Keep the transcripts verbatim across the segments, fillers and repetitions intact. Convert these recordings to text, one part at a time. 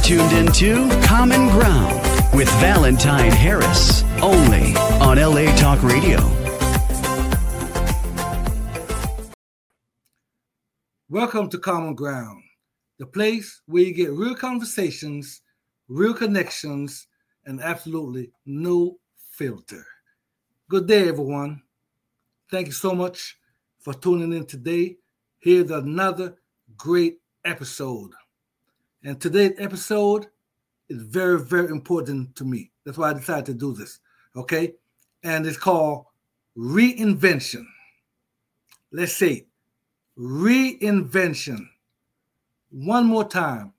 tuned into Common Ground with Valentine Harris, only on L A Talk Radio. Welcome to Common Ground, the place where you get real conversations, real connections, and absolutely no filter. Good day, everyone. Thank you so much for tuning in today. Here's another great episode. And today's episode is very, very important to me. That's why I decided to do this, okay? And it's called reinvention. Let's say it. Reinvention. One more time.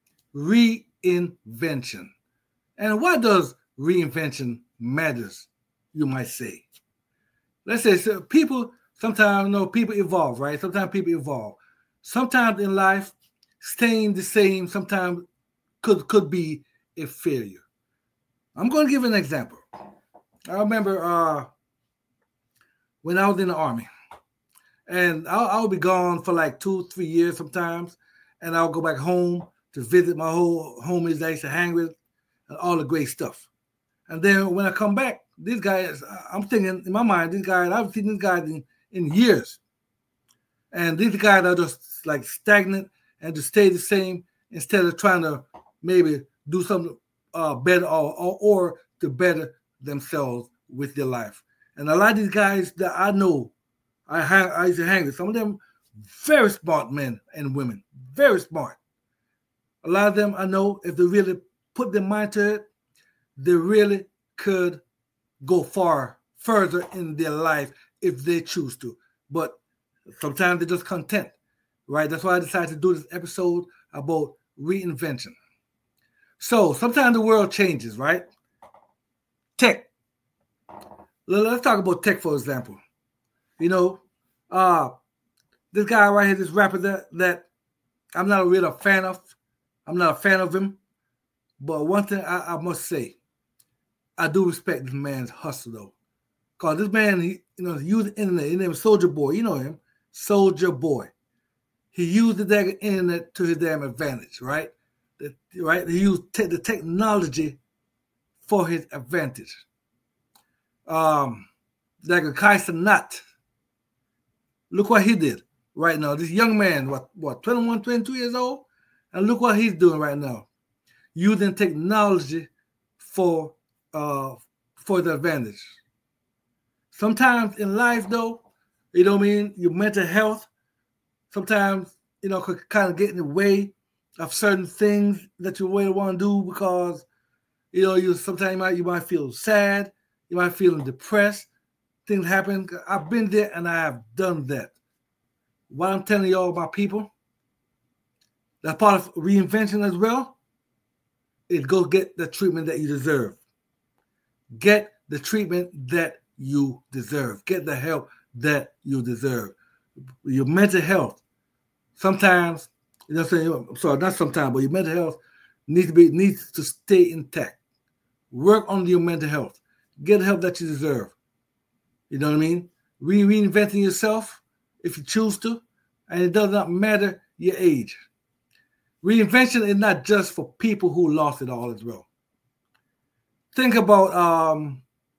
Reinvention. And why does reinvention matters, you might say? Let's say so people, sometimes, you know, people evolve, right? Sometimes people evolve. Sometimes in life, staying the same sometimes could, could be a failure. I'm going to give an example. I remember uh, when I was in the Army, and I'll, I'll be gone for like two, three years sometimes, and I'll go back home to visit my whole homies that I used to hang with and all the great stuff. And then when I come back, these guys, I'm thinking in my mind, these guys, I've seen these guys in, in years. And these guys are just like stagnant and to stay the same instead of trying to maybe do something uh, better or, or, or to better themselves with their life. And a lot of these guys that I know, I, hang, I used to hang with, some of them very smart men and women, very smart. A lot of them I know, if they really put their mind to it, they really could go far further in their life if they choose to. But sometimes they're just content, right? That's why I decided to do this episode about reinvention. So sometimes the world changes, right? Tech. Let's talk about tech, for example. You know, uh, this guy right here, this rapper that, that I'm not a real fan of. I'm not a fan of him. But one thing I, I must say, I do respect this man's hustle, though. Because this man, he, you know, used the internet. His name is Soulja Boy. You know him. Soulja Boy. He used the damn internet to his damn advantage, right? The, right? He used te- the technology for his advantage. Um, like a Kai Cenat. Look what he did right now. This young man, what, what, twenty-one, twenty-two years old? And look what he's doing right now. Using technology for uh, for the advantage. Sometimes in life, though, you know what I mean, your mental health, sometimes, you know, could kind of get in the way of certain things that you really want to do because, you know, you sometimes you might, you might feel sad, you might feel depressed, things happen. I've been there and I have done that. What I'm telling y'all about people, that's part of reinvention as well, is go get the treatment that you deserve. Get the treatment that you deserve. Get the help that you deserve. Your mental health, sometimes, you know what I'm saying? I'm sorry, not sometimes, but your mental health needs to be needs to stay intact. Work on your mental health. Get the help that you deserve. You know what I mean? Re- reinventing yourself if you choose to, and it does not matter your age. Reinvention is not just for people who lost it all as well. Think about um,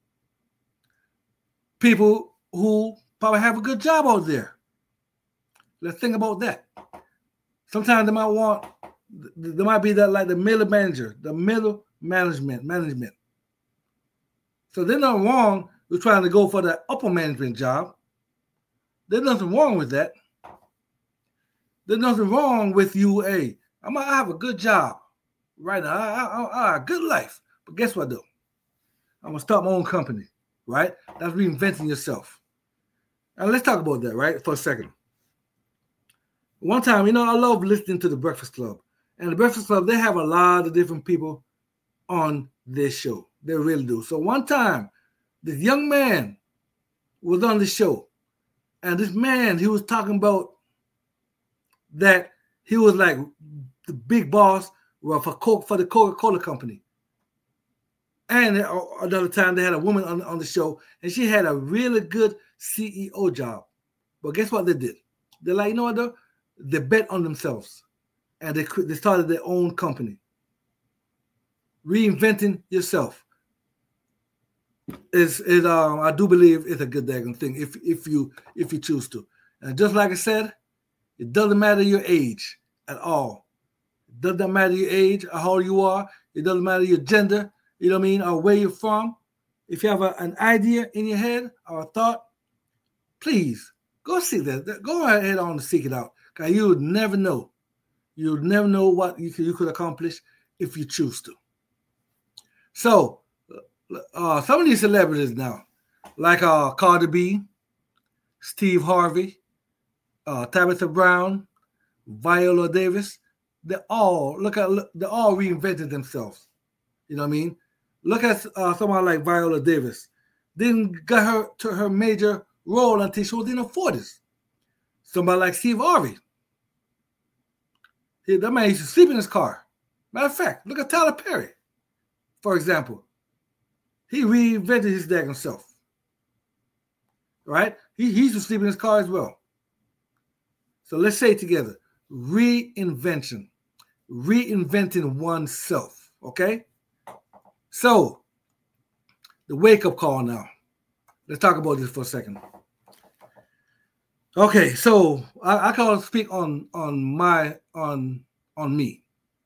people who probably have a good job out there. Let's think about that. Sometimes they might want, there might be that like the middle manager, the middle management, management. So there's nothing wrong with trying to go for the upper management job. There's nothing wrong with that. There's nothing wrong with you. Hey, I might have a good job right now. I, I, I, I, good life. But guess what, though? I'm going to start my own company, right? That's reinventing yourself. And let's talk about that, right, for a second. One time, you know, I love listening to The Breakfast Club. And The Breakfast Club, they have a lot of different people on their show. They really do. So one time, this young man was on the show. And this man, he was talking about that he was like the big boss for Coke, for the Coca-Cola company. And another time they had a woman on, on the show, and she had a really good C E O job. But guess what they did? They're like, you know what, though? They bet on themselves. And they they started their own company. reinventing yourself is is um I do believe it's a good daggone thing if if you if you choose to. And just like I said, it doesn't matter your age at all. It doesn't matter your age or how old you are. It doesn't matter your gender, you know what I mean, or where you're from. If you have a, an idea in your head or a thought, please go seek that. Go ahead on and seek it out. Because you would never know. You would never know what you could, you could accomplish if you choose to. So, uh, some of these celebrities now, like uh, Cardi B, Steve Harvey, uh, Tabitha Brown, Viola Davis, they all look at look, they all reinvented themselves. You know what I mean? Look at uh, someone like Viola Davis. Didn't get her to her major role until she was in her forties. Somebody like Steve Harvey. He, that man used to sleep in his car. Matter of fact, look at Tyler Perry, for example. He reinvented his daggone self. Right? He, he used to sleep in his car as well. So let's say it together. Reinvention. Reinventing oneself. Okay? So, the wake-up call now. Let's talk about this for a second. Okay, so I, I can speak on on my on on me.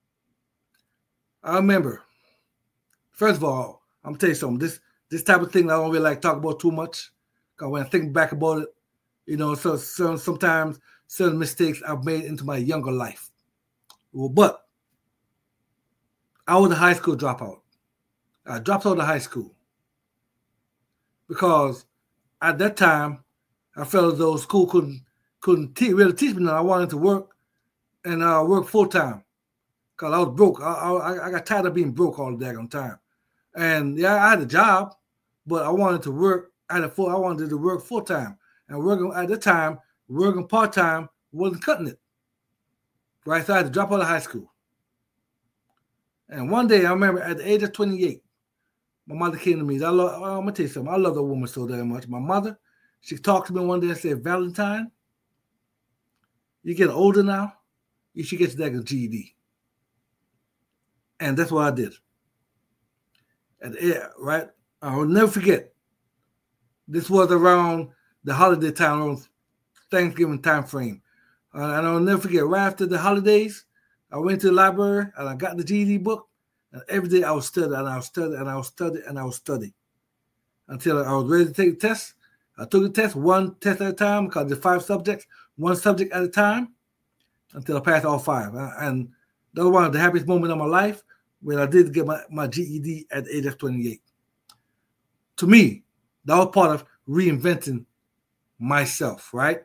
I remember, first of all, I'm gonna tell you something. This this type of thing I don't really like to talk about too much. Because when I think back about it, you know, so, so sometimes certain mistakes I've made into my younger life. Well, but I was a high school dropout. I dropped out of high school because at that time I felt as though school couldn't couldn't te- really teach me. Now I wanted to work and uh, work full time because I was broke. I, I I got tired of being broke all the daggone time. And yeah, I had a job, but I wanted to work. I had a full. I wanted to work full time, and working at the time, working part time wasn't cutting it. Right, so I had to drop out of high school. And one day I remember at the age of twenty-eight, my mother came to me. I love, I'm gonna tell you something. I love that woman so damn much. My mother, she talked to me one day and said, "Valentine, you get older now. You should get your G E D." And that's what I did. And yeah, right, I will never forget. This was around the holiday time, around Thanksgiving time frame, uh, and I'll never forget. Right after the holidays, I went to the library and I got the G E D book. And every day I was studying and I was studying and I was studying and I was studying until I was ready to take the test. I took the test one test at a time because there's five subjects, one subject at a time until I passed all five. And that was one of the happiest moments of my life when I did get my, my G E D at the age of twenty-eight. To me, that was part of reinventing myself, right?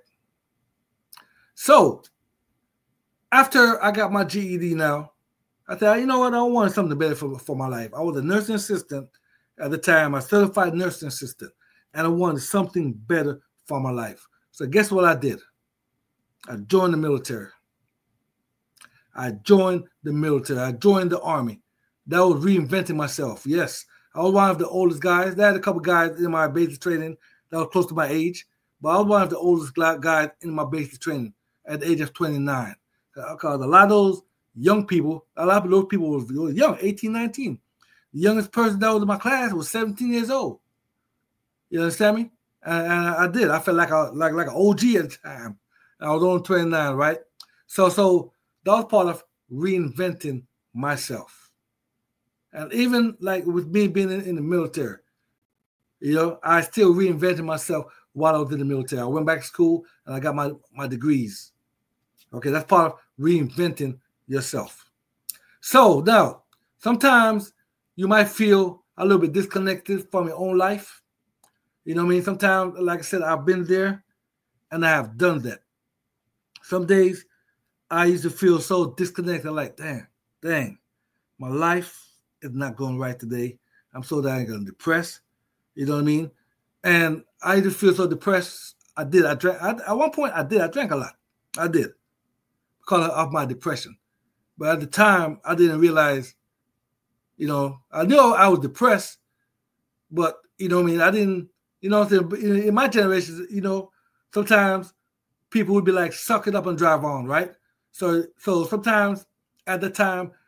So after I got my G E D now, I thought, you know what? I wanted something better for, for my life. I was a nursing assistant at the time, a certified nursing assistant, and I wanted something better for my life. So guess what I did? I joined the military. I joined the military. I joined the Army. That was reinventing myself. Yes, I was one of the oldest guys. There had a couple guys in my basic training that was close to my age, but I was one of the oldest guys in my basic training at the age of twenty-nine. Because a lot of those young people, a lot of those people were young, eighteen, nineteen. The youngest person that was in my class was seventeen years old. You understand me? And, and I did. I felt like a like like an O G at the time. I was only twenty-nine, right? So so that was part of reinventing myself. And even like with me being in, in the military, you know, I still reinvented myself while I was in the military. I went back to school and I got my, my degrees. Okay, that's part of reinventing yourself. So now, sometimes you might feel a little bit disconnected from your own life. You know what I mean? Sometimes, like I said, I've been there and I have done that. Some days I used to feel so disconnected, like, dang, dang, my life is not going right today. I'm so dang depressed. You know what I mean? And I used to feel so depressed. I did. I drank. I, at one point, I did. I drank a lot. I did because of my depression. But at the time, I didn't realize, you know, I knew I was depressed, but, you know what I mean? I didn't, you know, in my generation, you know, sometimes people would be like, suck it up and drive on, right? So so sometimes at the time,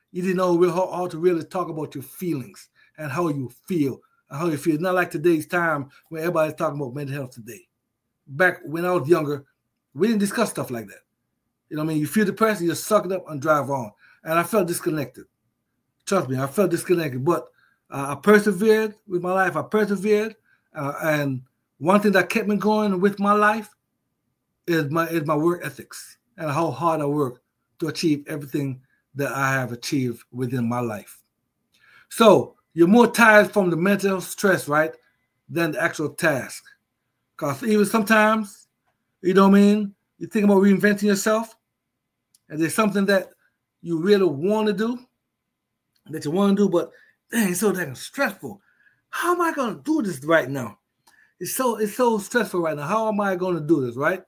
You didn't know how, how to really talk about your feelings and how you feel and how you feel. Not like today's time when everybody's talking about mental health today. Back when I was younger, we didn't discuss stuff like that. You know what I mean? You feel depressed, you just suck it up and drive on. And I felt disconnected. Trust me, I felt disconnected. But uh, I persevered with my life. I persevered. Uh, and one thing that kept me going with my life is my is my work ethics and how hard I work to achieve everything that I have achieved within my life. So you're more tired from the mental stress, right, than the actual task. Because even sometimes, you know what I mean, you think about reinventing yourself, and there's something that you really want to do, that you want to do, but dang, it's so damn stressful. How am I going to do this right now? It's so it's so stressful right now. How am I going to do this, right?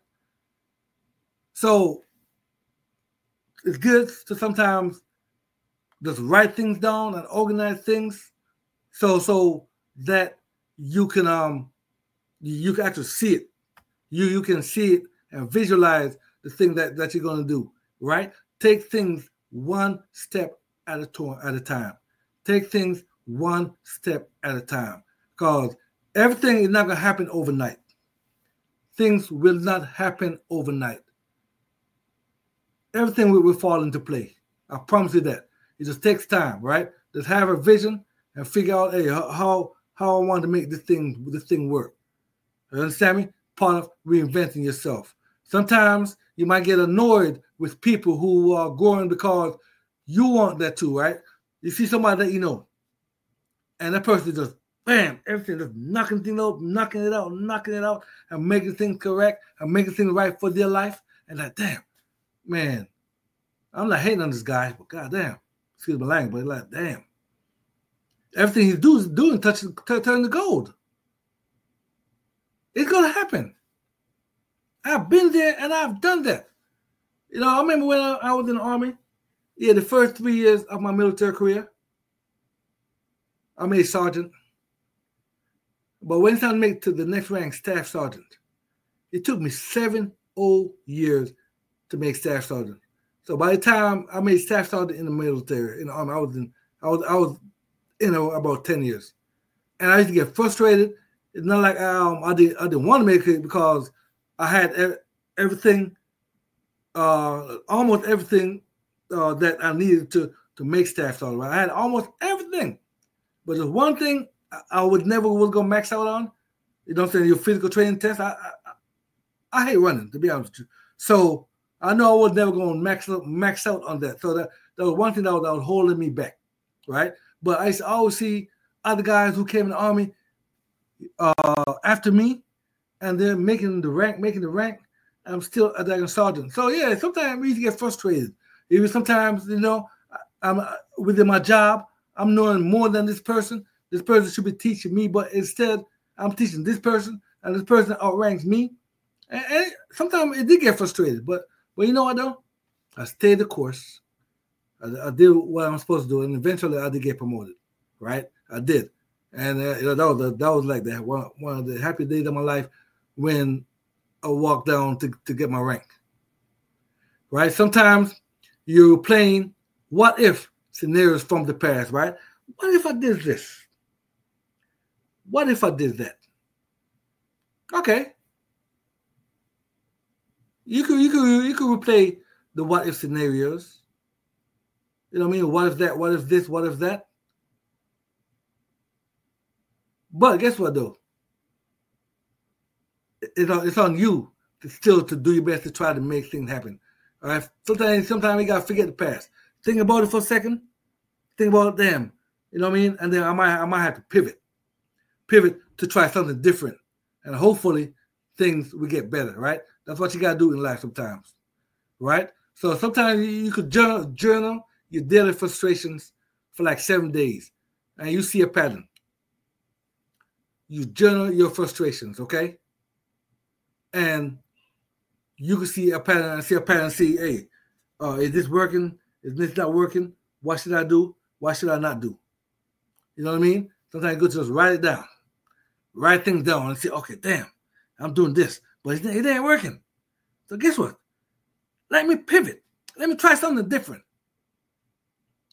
So it's good to sometimes just write things down and organize things, so so that you can um you can actually see it. You you can see it and visualize the thing that, that you're going to do, right? Take things one step at a to- at a time. Take things one step at a time, because everything is not going to happen overnight. Things will not happen overnight. Everything will, will fall into place. I promise you that. It just takes time, right? Just have a vision and figure out, hey, how how I want to make this thing this thing work. You understand me? Part of reinventing yourself. Sometimes you might get annoyed with people who are growing because you want that too, right? You see somebody that you know, and that person just, bam, everything just knocking things out, knocking it out, knocking it out, and making things correct, and making things right for their life. And like, damn, man, I'm not hating on this guy, but goddamn, excuse my language, but like, damn, everything he's doing, doing touching, t- turning to gold. It's gonna happen. I've been there and I've done that. You know, I remember when I, I was in the Army. Yeah, the first three years of my military career, I made sergeant. But when it's time to make it to the next rank, staff sergeant, it took me seven whole years to make staff sergeant. So by the time I made staff sergeant in the military, in the Army, I was in, I was, I was, you know, about ten years, and I used to get frustrated. It's not like um, I did, I didn't want to make it because I had everything, uh, almost everything uh, that I needed to to make staff sergeant. Right? I had almost everything, but there's one thing I, I would never was gonna max out on. You know what I'm saying? Your physical training test. I, I I hate running, to be honest with you. So I know I was never going to max out, max out on that. So that, that was one thing that was, that was holding me back, right? But I used to always see other guys who came in the Army uh, after me, and they're making the rank, making the rank. And I'm still a dragon sergeant. So yeah, sometimes we used to get frustrated. Even sometimes, you know, I'm within my job, I'm knowing more than this person. This person should be teaching me, but instead I'm teaching this person, and this person outranks me. And, and sometimes it did get frustrated, but but you know what though? I stayed the course. I, I did what I'm supposed to do, and eventually I did get promoted. Right? I did, and uh, you know, that was that was like that one one of the happy days of my life when I walked down to, to get my rank. Right? Sometimes you're playing what if scenarios from the past. Right? What if I did this? What if I did that? Okay. You could you could you could replay the what if scenarios. You know what I mean? What if that? What if this? What if that? But guess what though? It's on, it's on you to still to do your best to try to make things happen. All right. Sometimes sometimes you gotta forget the past. Think about it for a second. Think about them. You know what I mean? And then I might I might have to pivot. Pivot to try something different. And hopefully things will get better, right? That's what you got to do in life sometimes, right? So sometimes you could journal, journal your daily frustrations for like seven days, and you see a pattern. You journal your frustrations, okay? And you can see a pattern and see a pattern and see, hey, uh, is this working? Is this not working? What should I do? What should I not do? You know what I mean? Sometimes it's good to just write it down. Write things down and say, okay, damn, I'm doing this, but it, it ain't working. So guess what? Let me pivot. Let me try something different.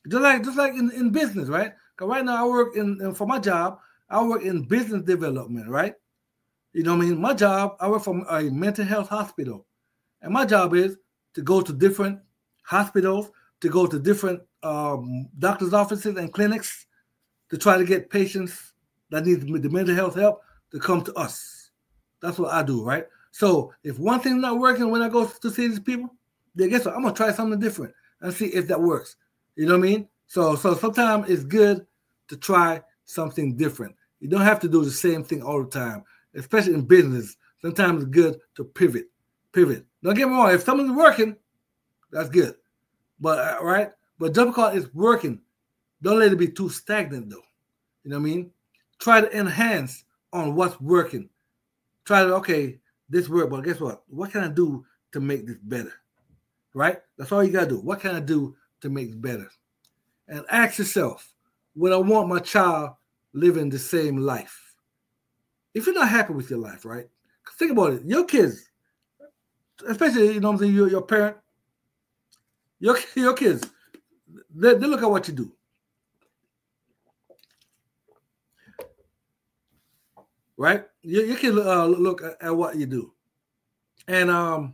Just like just like in, in business, right? Because right now I work in, in for my job, I work in business development, right? You know what I mean? My job, I work for a mental health hospital. And my job is to go to different hospitals, to go to different um, doctor's offices and clinics to try to get patients that need the mental health help to come to us. That's what I do, right? So if one thing's not working when I go to see these people, then guess what? I'm going to try something different and see if that works. You know what I mean? So, so sometimes it's good to try something different. You don't have to do the same thing all the time, especially in business. Sometimes it's good to pivot. Pivot. Don't get me wrong. If something's working, that's good. But uh, right? But just because it's working, don't let it be too stagnant, though. You know what I mean? Try to enhance on what's working. Try to, okay, this worked, but guess what? What can I do to make this better? Right? That's all you got to do. What can I do to make it better? And ask yourself, would I want my child living the same life? If you're not happy with your life, right? Think about it. Your kids, especially, you know what I'm saying, your, your parent, your, your kids, they, they look at what you do. Right? Your, your kids uh, look at, at what you do. And um,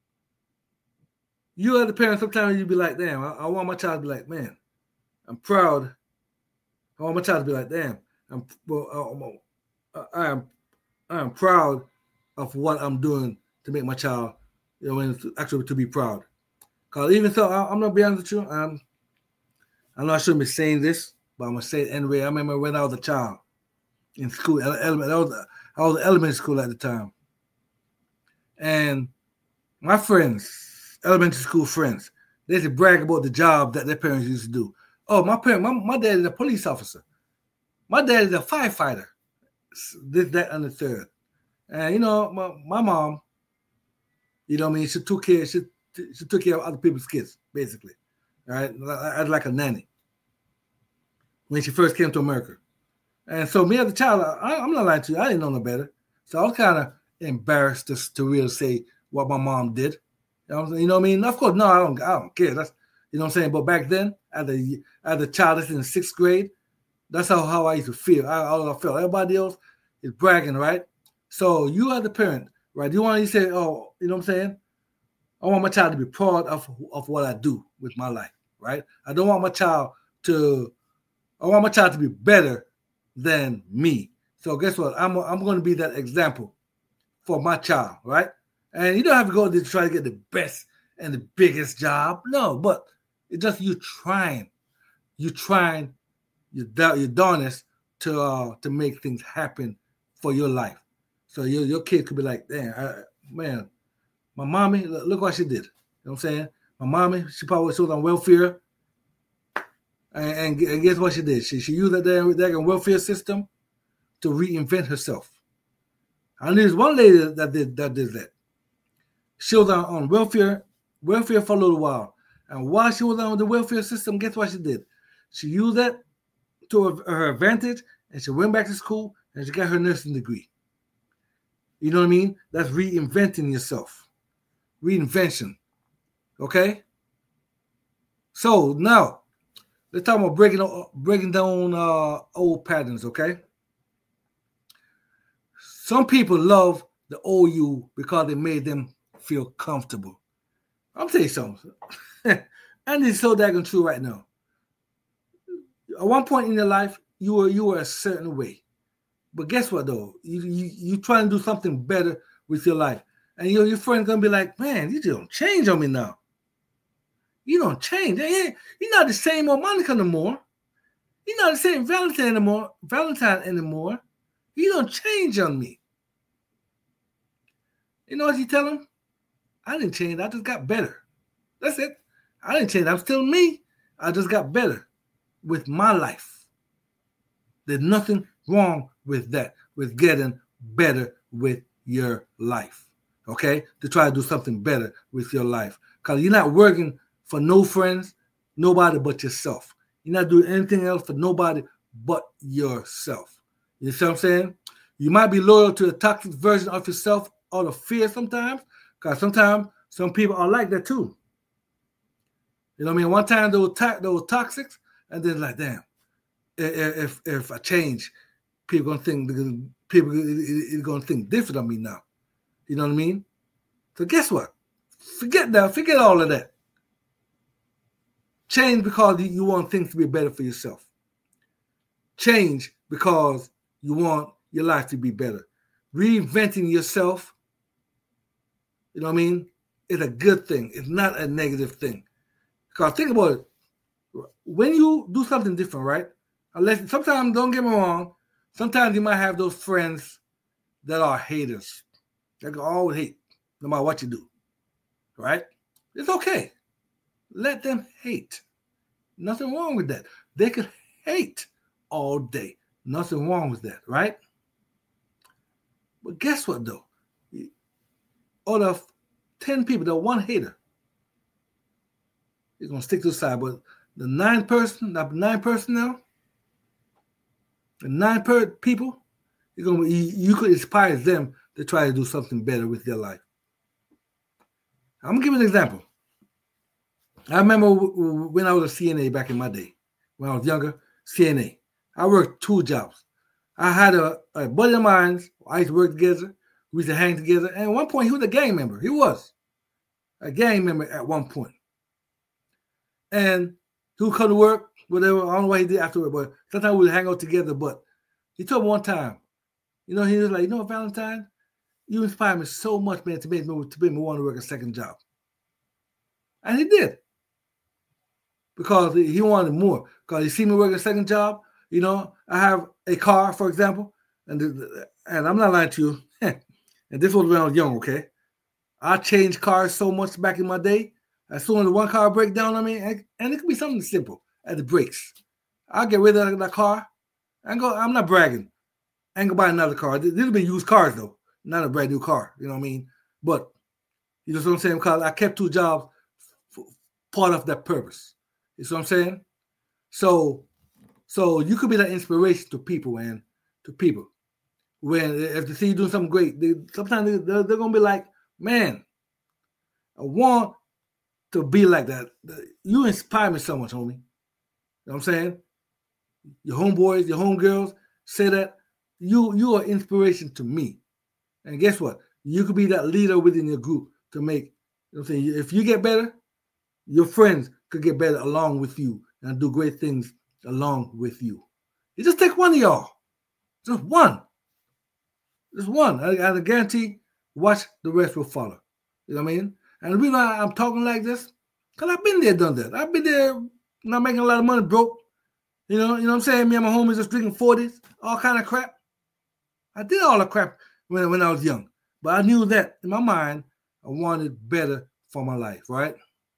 you as a parent, sometimes you be like, damn, I, I want my child to be like, man, I'm proud. I want my child to be like, damn, I'm, well, I am, I am proud of what I'm doing to make my child, you know, actually to be proud. Because even so, I, I'm not being honest with you. I'm, I know I shouldn't be saying this, but I'm gonna say it anyway. I remember when I was a child in school, elementary, I was, I was in elementary school at the time, and my friends, elementary school friends, they used to brag about the job that their parents used to do. Oh, my parent, my, my dad is a police officer. My dad is a firefighter. This, that, and the third. And, you know, my, my mom, you know what I mean, she took care, she, she took care of other people's kids, basically. All right? As like a nanny when she first came to America. And so me as a child, I, I'm not lying to you, I didn't know no better. So I was kind of embarrassed to, to really say what my mom did. You know what I'm saying? You know what I mean? Of course, no, I don't, I don't care. That's, you know what I'm saying? But back then, as a, as a child that's in sixth grade, that's how, how I used to feel. I, how I felt. Everybody else is bragging, right? So you as a parent, right? You want to say, oh, you know what I'm saying? I want my child to be proud of, of what I do with my life, right? I don't want my child to, I want my child to be better than me. So guess what? I'm, I'm going to be that example for my child, right? And you don't have to go to try to get the best and the biggest job. No, but it's just you trying. You trying your, your darnest to uh, to make things happen for your life. So your, your kid could be like, damn, I, man, my mommy, look what she did. You know what I'm saying? My mommy, she probably was on welfare. And, and, and guess what she did? She, she used that damn, damn welfare system to reinvent herself. And there's one lady that did that did that. She was on, on welfare, welfare for a little while. And while she was on the welfare system, guess what she did? She used that to her, her advantage, and she went back to school, and she got her nursing degree. You know what I mean? That's reinventing yourself. Reinvention. Okay? So now, let's talk about breaking, breaking down uh, old patterns, okay? Some people love the old you because it made them feel comfortable. I'm telling you something. And it's so daggone true right now. At one point in your life, you were you were a certain way. But guess what, though? You you, you trying to do something better with your life. And your, your friend's going to be like, man, you don't change on me now. You don't change. You're not the same old Monica anymore. You're not the same Valentine anymore. Valentine anymore. You don't change on me. You know what you tell him? I didn't change. I just got better. That's it. I didn't change. I'm still me. I just got better with my life. There's nothing wrong with that, with getting better with your life. Okay? To try to do something better with your life. Because you're not working for no friends, nobody but yourself. You're not doing anything else for nobody but yourself. You see what I'm saying? You might be loyal to a toxic version of yourself out of fear sometimes, because sometimes some people are like that too. You know what I mean? One time those, to- those toxics, And then like, damn, if if I change, people gonna think people are gonna think different of me now. You know what I mean? So guess what? Forget that. Forget all of that. Change because you want things to be better for yourself. Change because you want your life to be better. Reinventing yourself, you know what I mean, is a good thing. It's not a negative thing. Because think about it. When you do something different, right? Unless sometimes, don't get me wrong, sometimes you might have those friends that are haters. They can always hate, no matter what you do. Right? It's okay. Let them hate. Nothing wrong with that. They could hate all day. Nothing wrong with that, right? But guess what, though? Out of ten people, the one hater is going to stick to the side. But the nine person, the nine person now, the nine per people, you're gonna, you, you could inspire them to try to do something better with their life. I'm going to give you an example. I remember when I was a C N A back in my day, when I was younger, C N A. I worked two jobs. I had a, a buddy of mine. I used to work together. We used to hang together. And at one point, he was a gang member. He was a gang member at one point. And he would come to work, whatever. I don't know what he did afterward, but sometimes we would hang out together. But he told me one time, you know, he was like, you know, Valentine, you inspired me so much, man, to make me, to make me want to work a second job. And he did. Because he wanted more. Because he see me working a second job. You know, I have a car, for example, and and I'm not lying to you. And this was when I was young, okay? I changed cars so much back in my day. As soon as one car break down on me, and, and it could be something simple at the brakes. I'll get rid of that car and go. I'm not bragging. I ain't gonna buy another car. These will be used cars though, not a brand new car. You know what I mean? But you know what I'm saying? Because I kept two jobs for part of that purpose. You see what I'm saying? So, so you could be that inspiration to people, man, to people. When if they see you doing something great, they, sometimes they, they're, they're gonna be like, "Man, I want to be like that." You inspire me so much, homie. You know what I'm saying? Your homeboys, your homegirls say that you you are inspiration to me. And guess what? You could be that leader within your group to make. You know what I'm saying? If you get better, your friends could get better along with you and do great things along with you. You just take one of y'all. Just one. Just one. I, I guarantee, watch the rest will follow. You know what I mean? And the reason why I'm talking like this, because I've been there, done that. I've been there, not making a lot of money, broke. You know, you know what I'm saying? Me and my homies just drinking forties, all kind of crap. I did all the crap when, when I was young. But I knew that in my mind, I wanted better for my life, right?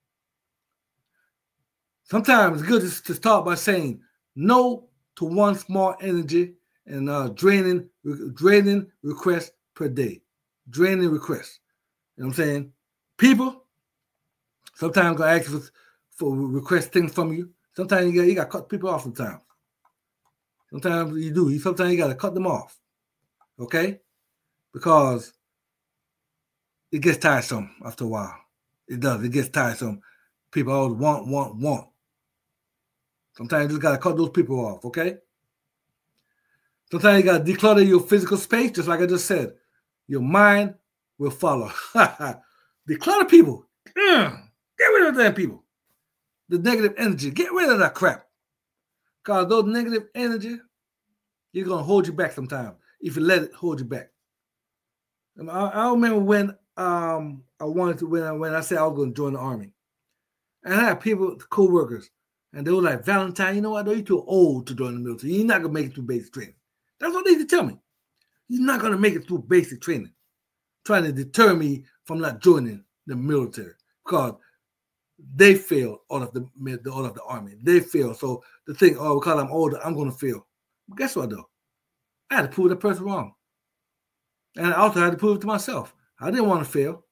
Sometimes it's good to, to start by saying no to one small energy and uh, draining, draining requests per day. Draining requests. You know what I'm saying? People sometimes gonna ask for, for request things from you. Sometimes you got you got to cut people off. Sometimes, sometimes you do. You sometimes you got to cut them off. Okay, because it gets tiresome after a while. It does. It gets tiresome. People always want, want, want. Sometimes you just got to cut those people off. Okay. Sometimes you got to declutter your physical space, just like I just said. Your mind will follow. Declutter people. Mm. Get rid of them people. The negative energy. Get rid of that crap. Because those negative energy, you're going to hold you back sometimes if you let it hold you back. I, I remember when um, I wanted to, when I, when I said I was going to join the army. And I had people, co-workers, and they were like, Valentine, you know what? You're too old to join the military. You're not going to make it through basic training. That's what they used to tell me. You're not going to make it through basic training. Trying to deter me from not joining the military. Because they failed out of the out of the army. They failed. So the thing, oh, because I'm older, I'm going to fail. But guess what, though? I had to prove that person wrong. And I also had to prove it to myself. I didn't want to fail.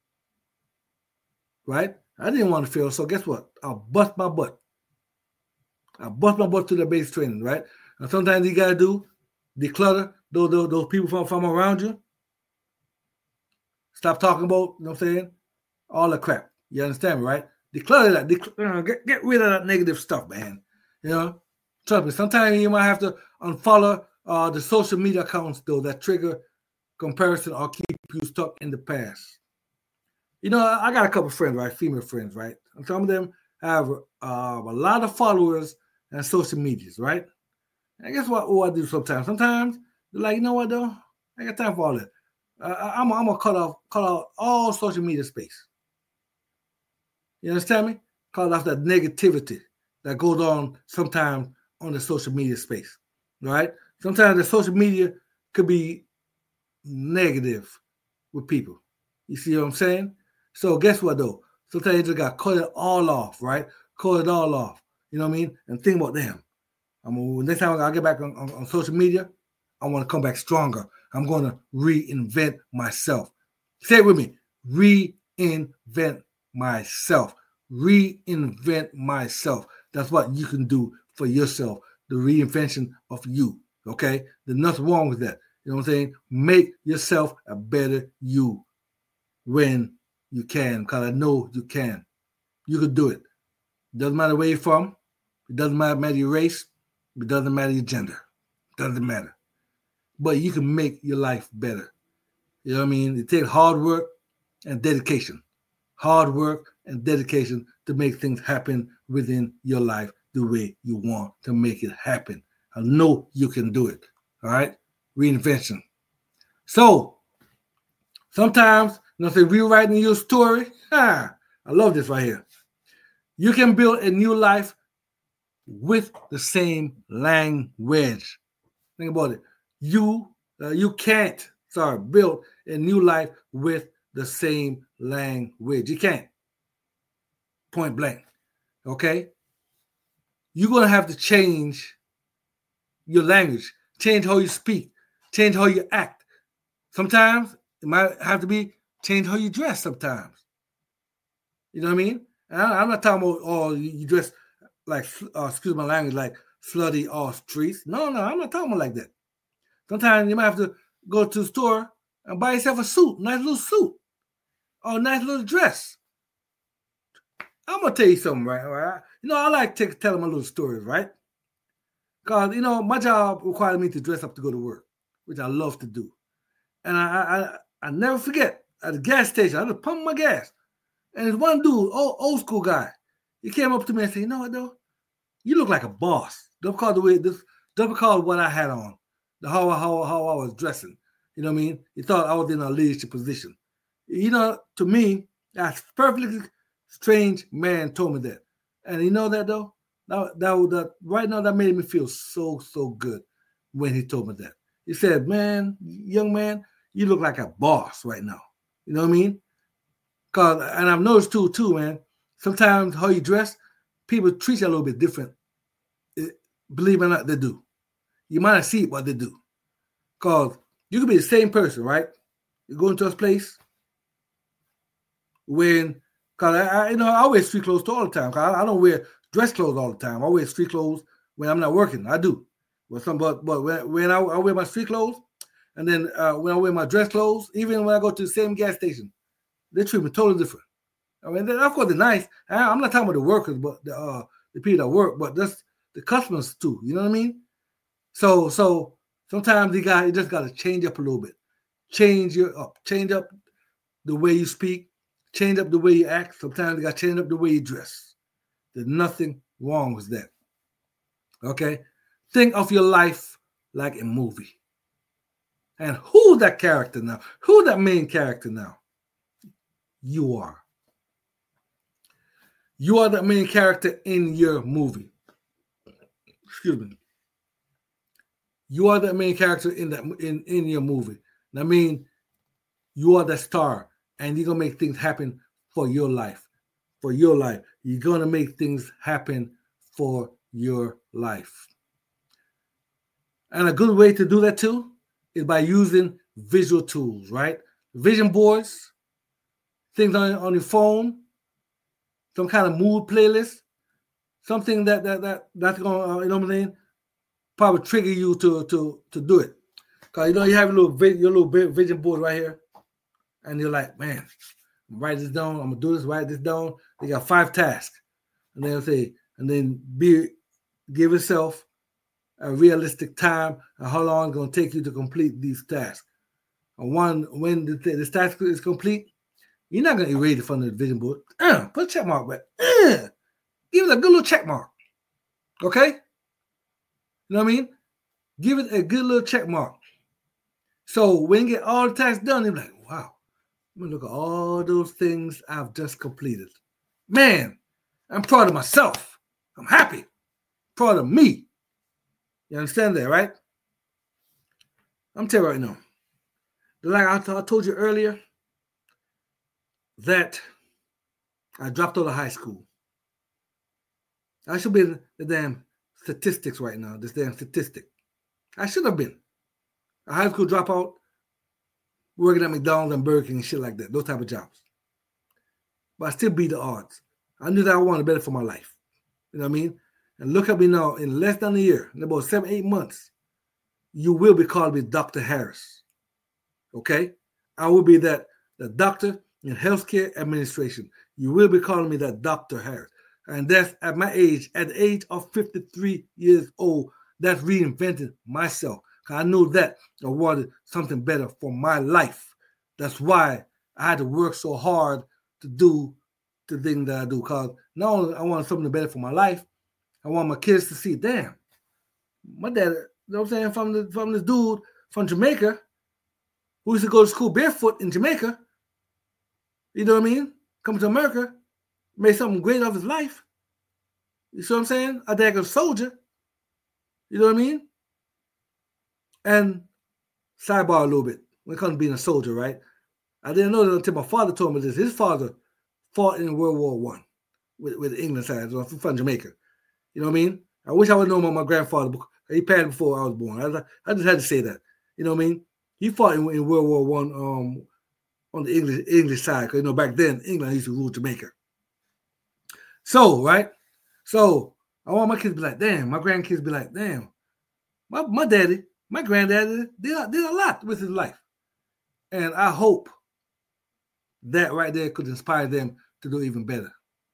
Right? I didn't want to fail. So guess what? I'll bust my butt. I'll bust my butt to the basic training, right? And sometimes you got to do, declutter those, those, those people from, from around you. Stop talking about, you know what I'm saying? All the crap. You understand me, right? Declutter that. Declutter, get, get rid of that negative stuff, man. You know You know, trust me. Sometimes you might have to unfollow uh, the social media accounts though that trigger comparison or keep you stuck in the past. You know, I got a couple friends, right? Female friends, right? And some of them have uh, a lot of followers and social medias, right? And guess what? What I do sometimes? Sometimes they're like, you know what, though? I got time for all that. Uh, I'm, I'm gonna cut off, cut off all social media space. You understand me? Cut off that negativity that goes on sometimes on the social media space, right? Sometimes the social media could be negative with people. You see what I'm saying? So guess what though? Sometimes you just got to cut it all off, right? Cut it all off. You know what I mean? And think about them. I mean, next time I get back on, on, on social media, I want to come back stronger. I'm going to reinvent myself. Say it with me. Reinvent myself. Reinvent myself. That's what you can do for yourself. The reinvention of you. Okay? There's nothing wrong with that. You know what I'm saying? Make yourself a better you when you can, because I know you can. You can do it. Doesn't matter where you're from. It doesn't matter, matter your race. It doesn't matter your gender. It doesn't matter. But you can make your life better. You know what I mean? It takes hard work and dedication. Hard work and dedication to make things happen within your life the way you want to make it happen. I know you can do it. All right? Reinvention. So, sometimes, you know, say rewriting your story. Ah, I love this right here. You can build a new life with the same language. Think about it. You, uh, you can't, sorry, build a new life with the same language. You can't. Point blank. Okay? You're going to have to change your language, change how you speak, change how you act. Sometimes it might have to be change how you dress sometimes. You know what I mean? And I, I'm not talking about, oh, you, you dress like, uh, excuse my language, like slutty off streets. No, no, I'm not talking about like that. Sometimes you might have to go to the store and buy yourself a suit, nice little suit, or a nice little dress. I'm going to tell you something, right? right? You know, I like to tell them my little stories, right? Because, you know, my job required me to dress up to go to work, which I love to do. And I I, I never forget, at the gas station, I just pumped my gas. And there's one dude, old, old school guy, he came up to me and said, you know what, though? You look like a boss. Don't because the way this, don't because what I had on, the how, how, how I was dressing. You know what I mean? He thought I was in a leadership position. You know, to me, that's perfectly strange man told me that. And you know that, though? That, that, that right now, that made me feel so, so good when he told me that. He said, man, young man, you look like a boss right now. You know what I mean? Cause, and I've noticed too, too, man, sometimes how you dress, people treat you a little bit different. It, believe it or not, they do. You might not see it, but they do. Because you could be the same person, right? You go into a place when, because I, I, you know, I wear street clothes all the time. Cause I, I don't wear dress clothes all the time. I wear street clothes when I'm not working. I do. But, some, but, but when, when I, I wear my street clothes, and then uh, when I wear my dress clothes, even when I go to the same gas station, they treat me totally different. I mean, of course, they're nice. I, I'm not talking about the workers, but the, uh, the people that work, but that's the customers too. You know what I mean? So, so sometimes you got you just got to change up a little bit, change your up, change up the way you speak, change up the way you act. Sometimes you got to change up the way you dress. There's nothing wrong with that. Okay, think of your life like a movie. And who's that character now? Who's that main character now? You are. You are the main character in your movie. Excuse me. You are the main character in that in, in your movie. I mean, you are the star, and you're gonna make things happen for your life. For your life. You're gonna make things happen for your life. And a good way to do that too is by using visual tools, right? Vision boards, things on, on your phone, some kind of mood playlist, something that that that that's gonna, uh, you know what I'm saying, probably trigger you to to to do it. Cause you know you have a little your little vision board right here, and you're like, man, write this down. I'm gonna do this. Write this down. You got five tasks, and then say, and then be give yourself a realistic time and how long it's going to take you to complete these tasks. And one, when the, the task is complete, you're not going to erase it from the vision board. Uh, put a check mark back. Uh, give it a good little check mark. Okay? You know what I mean? Give it a good little check mark. So when you get all the tasks done, you're like, wow, I'm going to look at all those things I've just completed. Man, I'm proud of myself. I'm happy. Proud of me. You understand that, right? I'm telling you right now. Like I, t- I told you earlier, that I dropped out of high school. I should be in the damn statistics right now, this damn statistic. I should have been a high school dropout, working at McDonald's and Burger King and shit like that, those type of jobs. But I still beat the odds. I knew that I wanted better for my life. You know what I mean? And look at me now, in less than a year, in about seven, eight months, you will be calling me Doctor Harris. Okay? I will be that the doctor in healthcare administration. You will be calling me that Doctor Harris. And that's at my age, at the age of fifty-three years old, that's reinvented myself. I knew that I wanted something better for my life. That's why I had to work so hard to do the thing that I do. Because not only I wanted something better for my life, I want my kids to see, damn, my dad, you know what I'm saying, from, the, from this dude from Jamaica who used to go to school barefoot in Jamaica, you know what I mean? Come to America, made something great of his life. You see what I'm saying? A dad was a soldier. You know what I mean? And sidebar a little bit, when it comes to being a soldier, right? I didn't know that until my father told me this. His father fought in World War One with, with the England side, from Jamaica. You know what I mean? I wish I would have known my grandfather. He passed before I was born. I, I just had to say that. You know what I mean? He fought in, in World War One um, on the English English side. Because, you know, back then, England used to rule Jamaica. So, right? So, I want my kids to be like, damn. My grandkids be like, damn. My, my daddy, my granddaddy did, did a lot with his life. And I hope that right there could inspire them to do even better.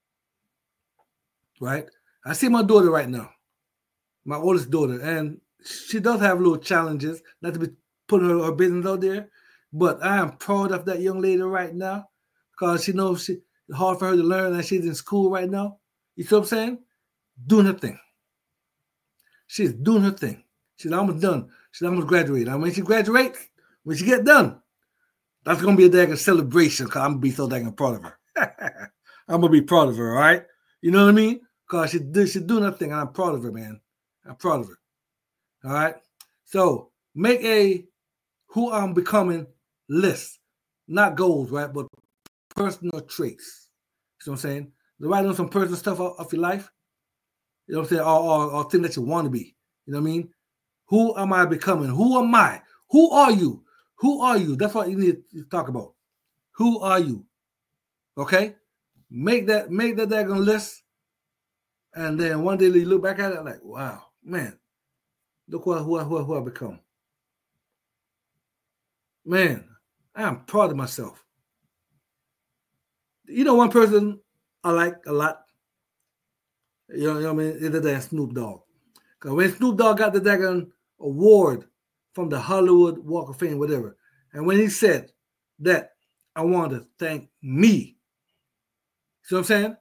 Right? I see my daughter right now, my oldest daughter, and she does have little challenges, not to be putting her, her business out there, but I am proud of that young lady right now because she knows she, it's hard for her to learn and she's in school right now. You see what I'm saying? Doing her thing. She's doing her thing. She's almost done. She's almost graduated. And when she graduates, when she get done, that's going to be a daggone celebration because I'm going to be so daggone proud of her. I'm going to be proud of her, all right? You know what I mean? Because she, she's doing her thing, and I'm proud of her, man. I'm proud of her. All right? So make a who I'm becoming list. Not goals, right? But personal traits. You know what I'm saying? To write on some personal stuff of, of your life. You know what I'm saying? Or, or, or things that you want to be. You know what I mean? Who am I becoming? Who am I? Who are you? Who are you? That's what you need to talk about. Who are you? Okay? Make that, make that daggone list. And then one day you look back at it like, wow, man, look what, who, who, who I become. Man, I am proud of myself. You know one person I like a lot? You know, you know what I mean? It's that Snoop Dogg. Because when Snoop Dogg got the daggone award from the Hollywood Walk of Fame, whatever, and when he said that, I want to thank me. See what I'm saying?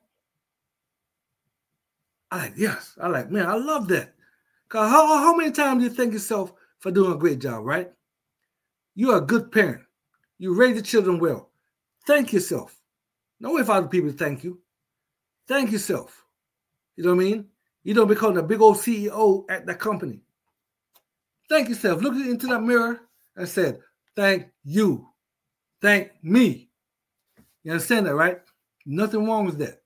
I like, yes. I like, man, I love that. Because how, how many times do you thank yourself for doing a great job, right? You're a good parent. You raise the children well. Thank yourself. Don't wait for other people to thank you. Thank yourself. You know what I mean? You don't become a big old C E O at that company. Thank yourself. Look into that mirror and said, thank you. Thank me. You understand that, right? Nothing wrong with that.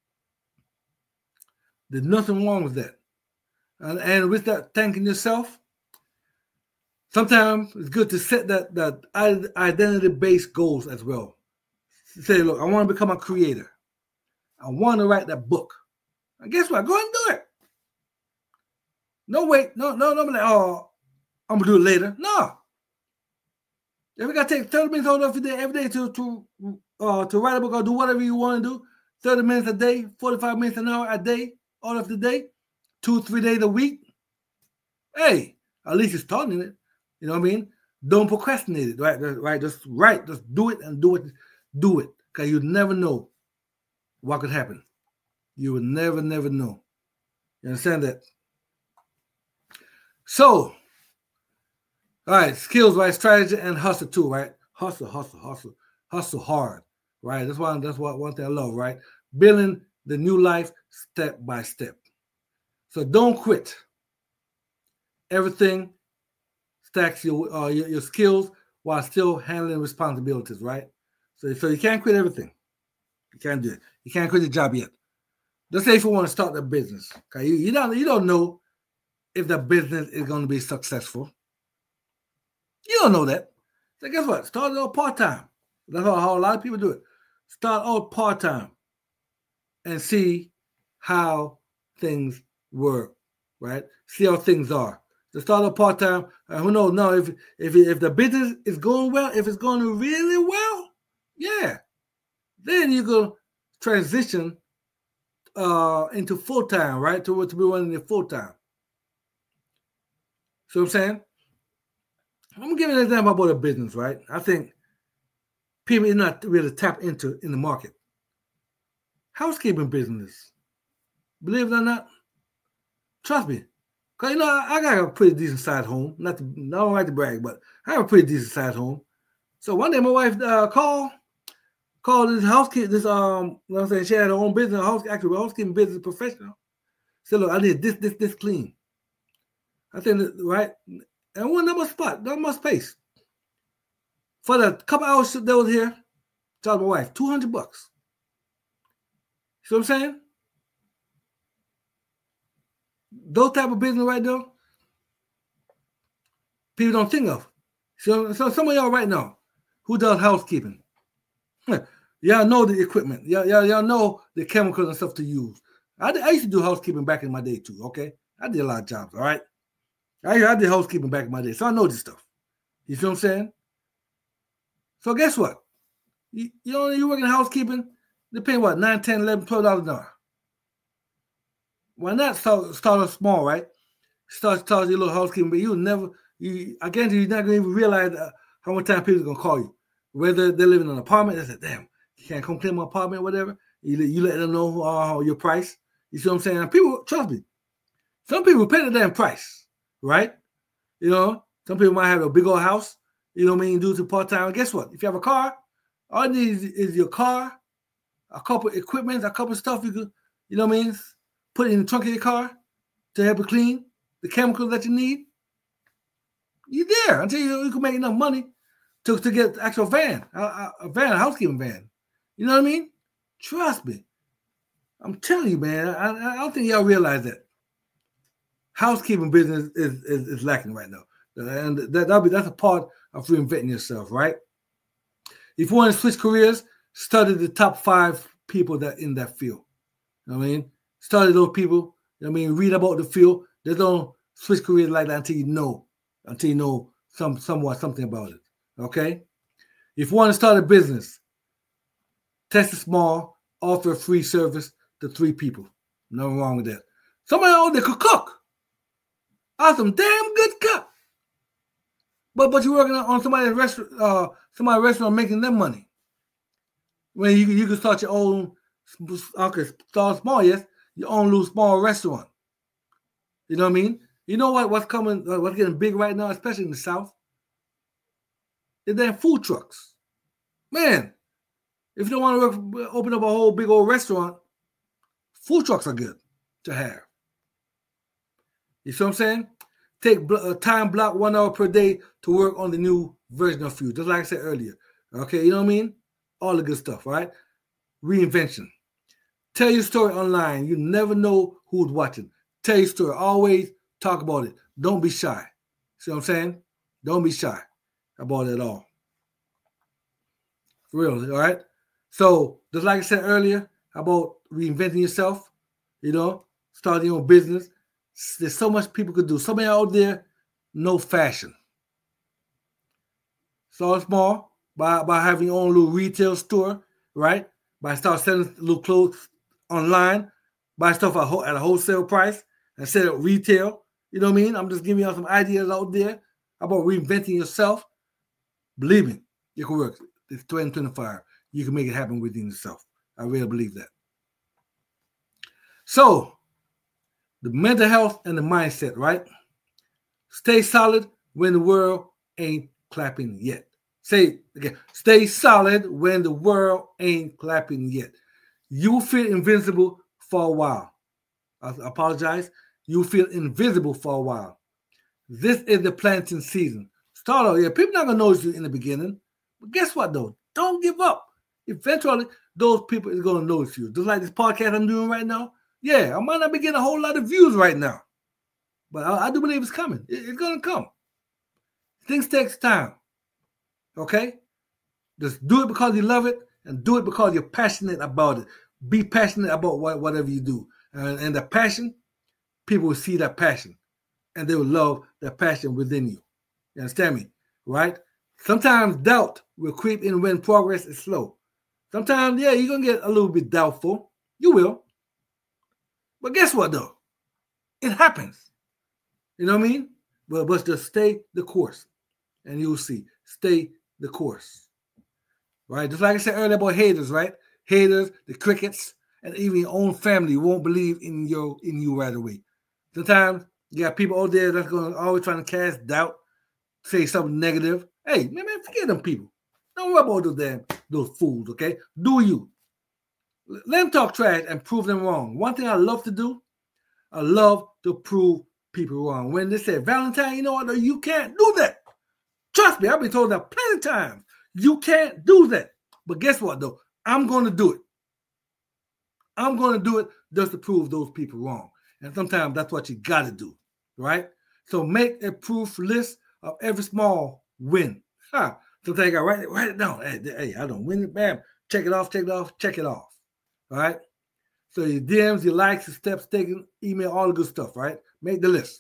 There's nothing wrong with that. And, and with that, thanking yourself, sometimes it's good to set that, that identity-based goals as well. Say, look, I want to become a creator. I want to write that book. And guess what? Go ahead and do it. No, wait. No, no, no. I'm like, oh, I'm going to do it later. No. If we got to take thirty minutes out of your day every day to, to, uh, to write a book or do whatever you want to do, thirty minutes a day, forty-five minutes an hour a day, all of the day, two, three days a week, hey, at least you're starting it. You know what I mean? Don't procrastinate it, right? Right? Just right. Just do it and do it. Do it. Because you never know what could happen. You will never, never know. You understand that? So, all right, skills, right? Strategy and hustle too, right? Hustle, hustle, hustle, hustle hard, right? That's why that's what one thing I love, right? Building the new life step by step. So don't quit. Everything stacks your, uh, your your skills while still handling responsibilities, right? So, so you can't quit everything. You can't do it. You can't quit your job yet. Let's say if you want to start a business, okay, you, you don't you don't know if the business is going to be successful. You don't know that. So guess what? Start it out part-time. That's how, how a lot of people do it. Start out part-time and see how things work, right? See how things are. So start out part-time. And who knows? No, if if if the business is going well, if it's going really well, yeah, then you go transition uh, into full-time, right? To, to be running it full-time. See what I'm saying? I'm going to give you an example about a business, right? I think people are not really tapped into in the market. Housekeeping business. Believe it or not, trust me. Because, you know, I, I got a pretty decent sized home. Not to, I don't like to brag, but I have a pretty decent sized home. So one day my wife uh, called, called this housekeeping, this, um, you know what I'm saying, she had her own business, house, actually, housekeeping business professional. Said, look, I need this, this, this clean. I think, right? And one number spot, not much space. For the couple hours that was here, charged my wife two hundred bucks. See what I'm saying? Those type of business right there, people don't think of. So, so some of y'all right now who does housekeeping, y'all know the equipment. Y'all, y'all, y'all know the chemicals and stuff to use. I, I used to do housekeeping back in my day too, okay? I did a lot of jobs, all right? I, I did housekeeping back in my day, so I know this stuff. You see what I'm saying? So guess what? You, you know, you work in housekeeping, they pay what, nine, ten, eleven, twelve dollars an hour. Why not start, start off small, right? Start, start your little housekeeping, but you'll never, you, I guarantee you're not going to even realize uh, how much time people are going to call you. Whether they're living in an apartment, they say, damn, you can't come clean my apartment or whatever. You, you let them know uh, your price. You see what I'm saying? And people, trust me, some people pay the damn price, right? You know, some people might have a big old house, you know what I mean, do it part-time. Guess what? If you have a car, all you need is, is your car, a couple equipment, a couple stuff you could, you know what I mean, put it in the trunk of your car to help it clean, the chemicals that you need. You're there until you, you can make enough money to, to get the actual van, a, a van, a housekeeping van. You know what I mean? Trust me. I'm telling you, man, I, I don't think y'all realize that. Housekeeping business is, is, is lacking right now. And that, that'll be, that's a part of reinventing yourself, right? If you want to switch careers, study the top five people that in that field. You know what I mean? Study those people. You know what I mean? Read about the field. They don't switch careers like that until you know, until you know some somewhat something about it. Okay? If you want to start a business, test it small, offer a free service to three people. Nothing wrong with that. Somebody out there could cook. Awesome, damn good cook. But but you're working on somebody's restaurant, uh, somebody's restaurant making them money. When you you can start your own, okay, start small, yes, your own little small restaurant. You know what I mean? You know what? What's coming? Uh, what's getting big right now, especially in the South, is them food trucks. Man, if you don't want to work, open up a whole big old restaurant, food trucks are good to have. You see what I'm saying? Take a time block one hour per day to work on the new version of you, just like I said earlier. Okay, you know what I mean? All the good stuff, right? Reinvention. Tell your story online. You never know who's watching. Tell your story. Always talk about it. Don't be shy. See what I'm saying? Don't be shy about it at all. For real, all right? So, just like I said earlier about reinventing yourself, you know, starting your own business. There's so much people could do. Somebody out there know fashion. Start small by, by having your own little retail store, right? By start selling little clothes online, buy stuff at, at a wholesale price, instead of retail. You know what I mean? I'm just giving you some ideas out there about reinventing yourself. Believe me, it can work. It's twenty twenty-five. You can make it happen within yourself. I really believe that. So, the mental health and the mindset, right? Stay solid when the world ain't clapping yet. Say again, stay solid when the world ain't clapping yet. You will feel invincible for a while. I apologize. You will feel invisible for a while. This is the planting season. Start out, yeah, people not going to notice you in the beginning. But guess what, though? Don't give up. Eventually, those people is going to notice you. Just like this podcast I'm doing right now. Yeah, I might not be getting a whole lot of views right now. But I, I do believe it's coming. It, it's going to come. Things takes time. Okay? Just do it because you love it and do it because you're passionate about it. Be passionate about what, whatever you do. And, and the passion, people will see that passion. And they will love that passion within you. You understand me? Right? Sometimes doubt will creep in when progress is slow. Sometimes, yeah, you're going to get a little bit doubtful. You will. But guess what, though? It happens. You know what I mean? But, but just stay the course. And you'll see. Stay the course. Right? Just like I said earlier about haters, right? Haters, the crickets, and even your own family won't believe in your in you right away. Sometimes you got people out there that's going to always trying to cast doubt, say something negative. Hey, man, man, forget them people. Don't worry about those damn those fools, okay? Do you. Let them talk trash and prove them wrong. One thing I love to do, I love to prove people wrong. When they say, Valentine, you know what? No, you can't do that. Trust me, I've been told that plenty of times. You can't do that. But guess what, though? I'm going to do it. I'm going to do it just to prove those people wrong. And sometimes that's what you got to do, right? So make a proof list of every small win. Huh. Sometimes you got to write it, write it down. Hey, hey, I don't win it, bam. Check it off, check it off, check it off. All right? So your D Ms, your likes, your steps taken, email, all the good stuff, right? Make the list.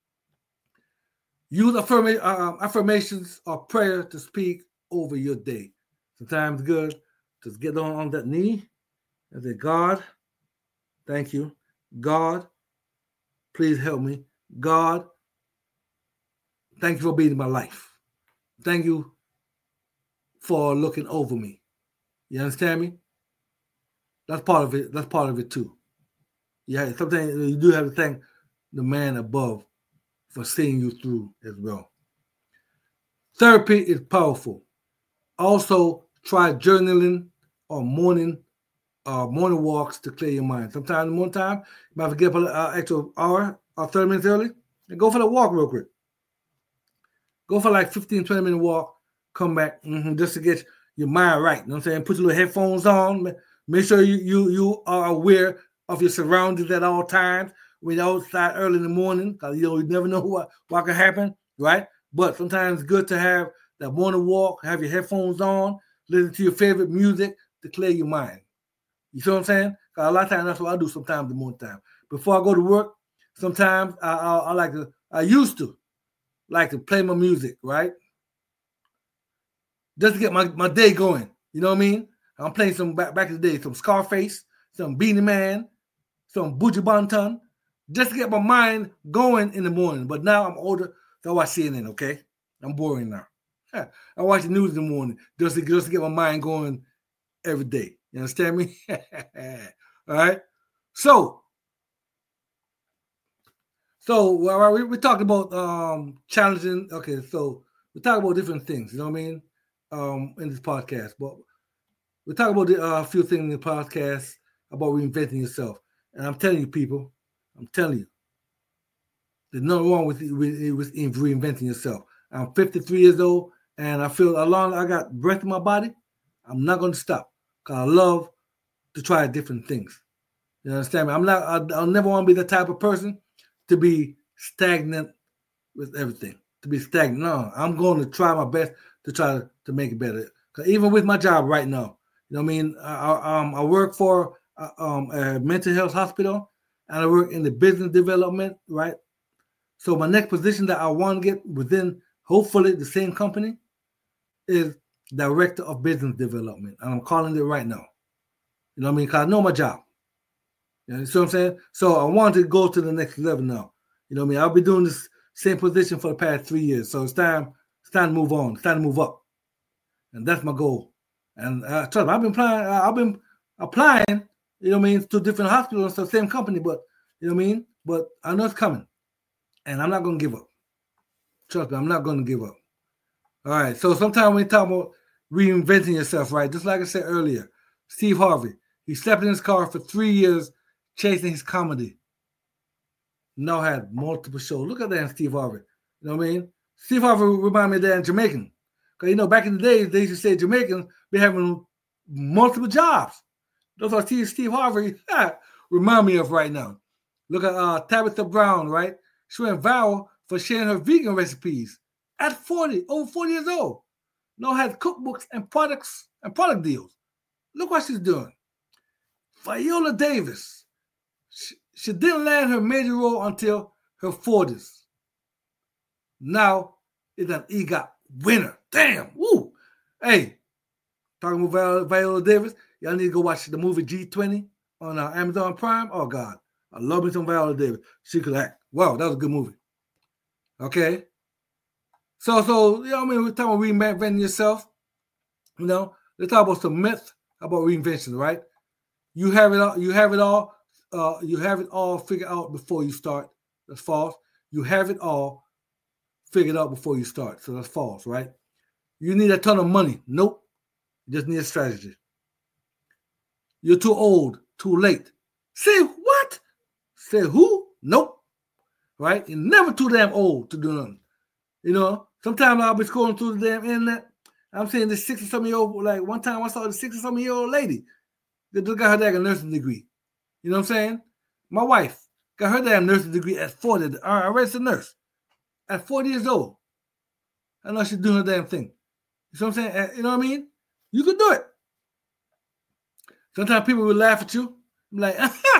Use affirm- uh, affirmations or prayer to speak over your day. Sometimes good. Just get on, on that knee and say, God, thank you. God, please help me. God, thank you for being in my life. Thank you for looking over me. You understand me? That's part of it. That's part of it too. Yeah, sometimes you do have to thank the man above for seeing you through as well. Therapy is powerful. Also, try journaling or morning uh, morning walks to clear your mind. Sometimes in the morning time, you might have to get up an uh, extra hour or thirty minutes early and go for the walk real quick. Go for like fifteen, twenty minute walk, come back mm-hmm, just to get your mind right. You know what I'm saying? Put your little headphones on. Make sure you you you are aware of your surroundings at all times. When you're outside early in the morning, because you know you never know what, what can happen, right? But sometimes it's good to have that morning walk, have your headphones on, listen to your favorite music to clear your mind. You see what I'm saying? Because a lot of times that's what I do sometimes in the morning time. Before I go to work, sometimes I, I, I like to, I used to like to play my music, right? Just to get my, my day going. You know what I mean? I'm playing some back, back in the day, some Scarface, some Beanie Man, some Buju Banton, just to get my mind going in the morning. But now I'm older, so I watch C N N, okay? I'm boring now. I watch the news in the morning just to, just to get my mind going every day. You understand me? All right? So, so well, we, we talked about um, challenging. Okay, so we talk about different things, you know what I mean, um, in this podcast. But we talk about the, uh, a few things in the podcast about reinventing yourself. And I'm telling you, people, I'm telling you, there's nothing wrong with, with, with reinventing yourself. I'm fifty-three years old, and I feel as long as I got breath in my body, I'm not going to stop because I love to try different things. You understand me? I'm not. I, I'll never want to be the type of person to be stagnant with everything. To be stagnant. No, I'm going to try my best to try to, to make it better. Because even with my job right now, you know what I mean? I, I, um, I work for uh, um, a mental health hospital, and I work in the business development, right? So my next position that I want to get within, hopefully, the same company is Director of Business Development. And I'm calling it right now. You know what I mean? Because I know my job. You know, see what I'm saying? So I want to go to the next level now. You know what I mean? I've been doing this same position for the past three years. So it's time, it's time to move on. It's time to move up. And that's my goal. And uh, trust me, I've been applying, uh, I've been applying, you know what I mean, to different hospitals, to the same company, but you know what I mean? But I know it's coming. And I'm not going to give up. Trust me, I'm not going to give up. All right. So sometimes when you talk about reinventing yourself, right? Just like I said earlier, Steve Harvey, he slept in his car for three years chasing his comedy. Now had multiple shows. Look at that, Steve Harvey. You know what I mean? Steve Harvey reminded me of that Jamaican. Because, you know, back in the days, they used to say Jamaicans be having multiple jobs. That's what Steve, Steve Harvey remind me of right now. Look at uh, Tabitha Brown, right? She went viral for sharing her vegan recipes at forty, over forty years old. Now had cookbooks and products and product deals. Look what she's doing. Viola Davis. She, she didn't land her major role until her forties. Now is an EGOT winner. Damn. Woo. Hey, talking about Viola, Viola Davis, y'all need to go watch the movie G twenty on uh, Amazon Prime. Oh, God. I love me some Viola Davis. She could act. Wow, that was a good movie. Okay. So, so you know what I mean? We're talking about reinventing yourself. You know, let's talk about some myths about reinvention, right? You have it all, you have it all, uh, you have it all figured out before you start. That's false. You have it all figured out before you start. So that's false, right? You need a ton of money. Nope. You just need a strategy. You're too old, too late. Say what? Say who? Nope. Right? You're never too damn old to do nothing. You know, sometimes I'll be scrolling through the damn internet. I'm seeing this sixty-something-year-old, like one time I saw this sixty-something-year-old lady that just got her damn nursing degree. You know what I'm saying? My wife got her damn nursing degree at forty. I registered nurse at forty years old. I know she's doing her damn thing. You know what I'm saying? You know what I mean? You could do it. Sometimes people will laugh at you. I'm like,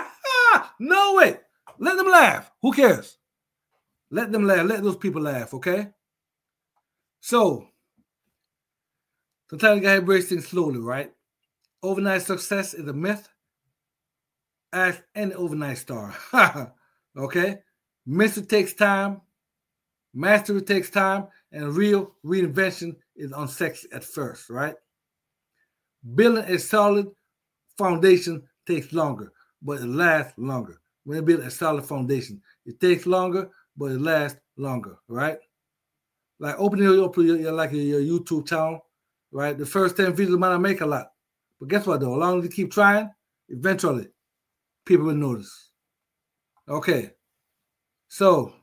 no way. Let them laugh. Who cares? Let them laugh. Let those people laugh, okay? So, sometimes you got to embrace things slowly, right? Overnight success is a myth. Ask any overnight star. Okay? Mystery takes time. Mastery takes time. And real reinvention is unsexy at first, right? Building a solid foundation takes longer, but it lasts longer. When you build a solid foundation, it takes longer, but it lasts longer, right? Like opening your, your like your YouTube channel, right? The first ten videos might not make a lot, but guess what though? As long as you keep trying, eventually people will notice. Okay, so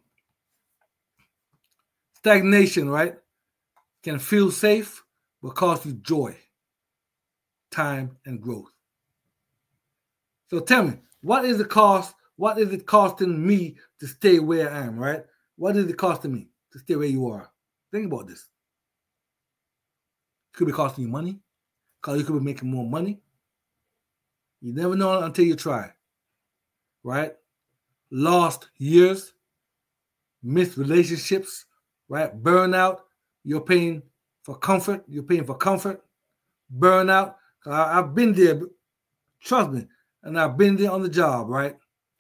stagnation, right, can feel safe, but cost you joy, time, and growth. So tell me, what is the cost? What is it costing me to stay where I am, right? What is it costing me to stay where you are? Think about this. It could be costing you money, because you could be making more money. You never know until you try, right? Lost years, missed relationships, right? Burnout, you're paying for comfort. You're paying for comfort. Burnout, I, I've been there, trust me, and I've been there on the job, right?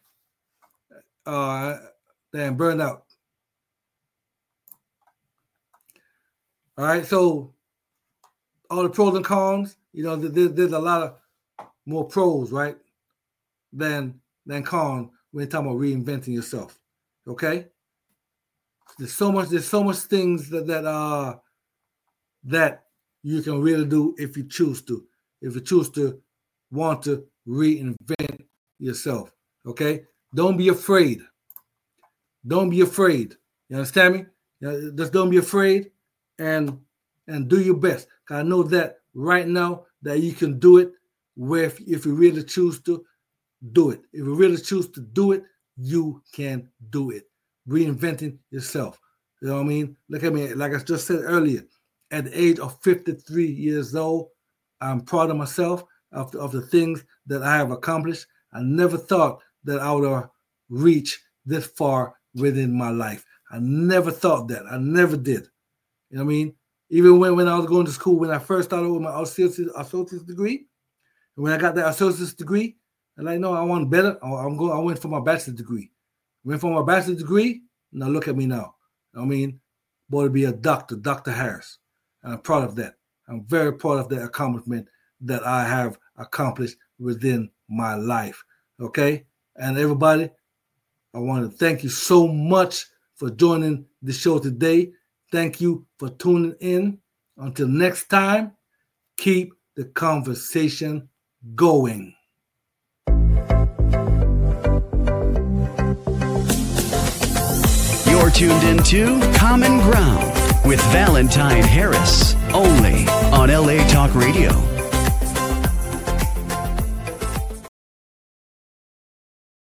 Uh, then burned out. All right, so all the pros and cons, you know, there, there's a lot of more pros, right, than than cons when you're talking about reinventing yourself. Okay, there's so much, there's so much things that that uh that you can really do if you choose to, if you choose to want to reinvent yourself. Okay. Don't be afraid. Don't be afraid. You understand me? You know, just don't be afraid and and do your best. Because I know that right now that you can do it where if, if you really choose to do it. If you really choose to do it, you can do it. Reinventing yourself. You know what I mean? Look at me. Like I just said earlier, at the age of fifty-three years old, I'm proud of myself, of, of the things that I have accomplished. I never thought that I would have reached this far within my life. I never thought that. I never did. You know what I mean? Even when, when I was going to school, when I first started with my associate's, associate's degree, and when I got that associate's degree, And like, no, I want better. I'm going. I went for my bachelor's degree. Went for my bachelor's degree. Now look at me now. I mean, boy, to be a doctor, Doctor Harris. And I'm proud of that. I'm very proud of the accomplishment that I have accomplished within my life. Okay? And everybody, I want to thank you so much for joining the show today. Thank you for tuning in. Until next time, keep the conversation going. You're tuned into Common Ground with Valentine Harris, only on L A Talk Radio.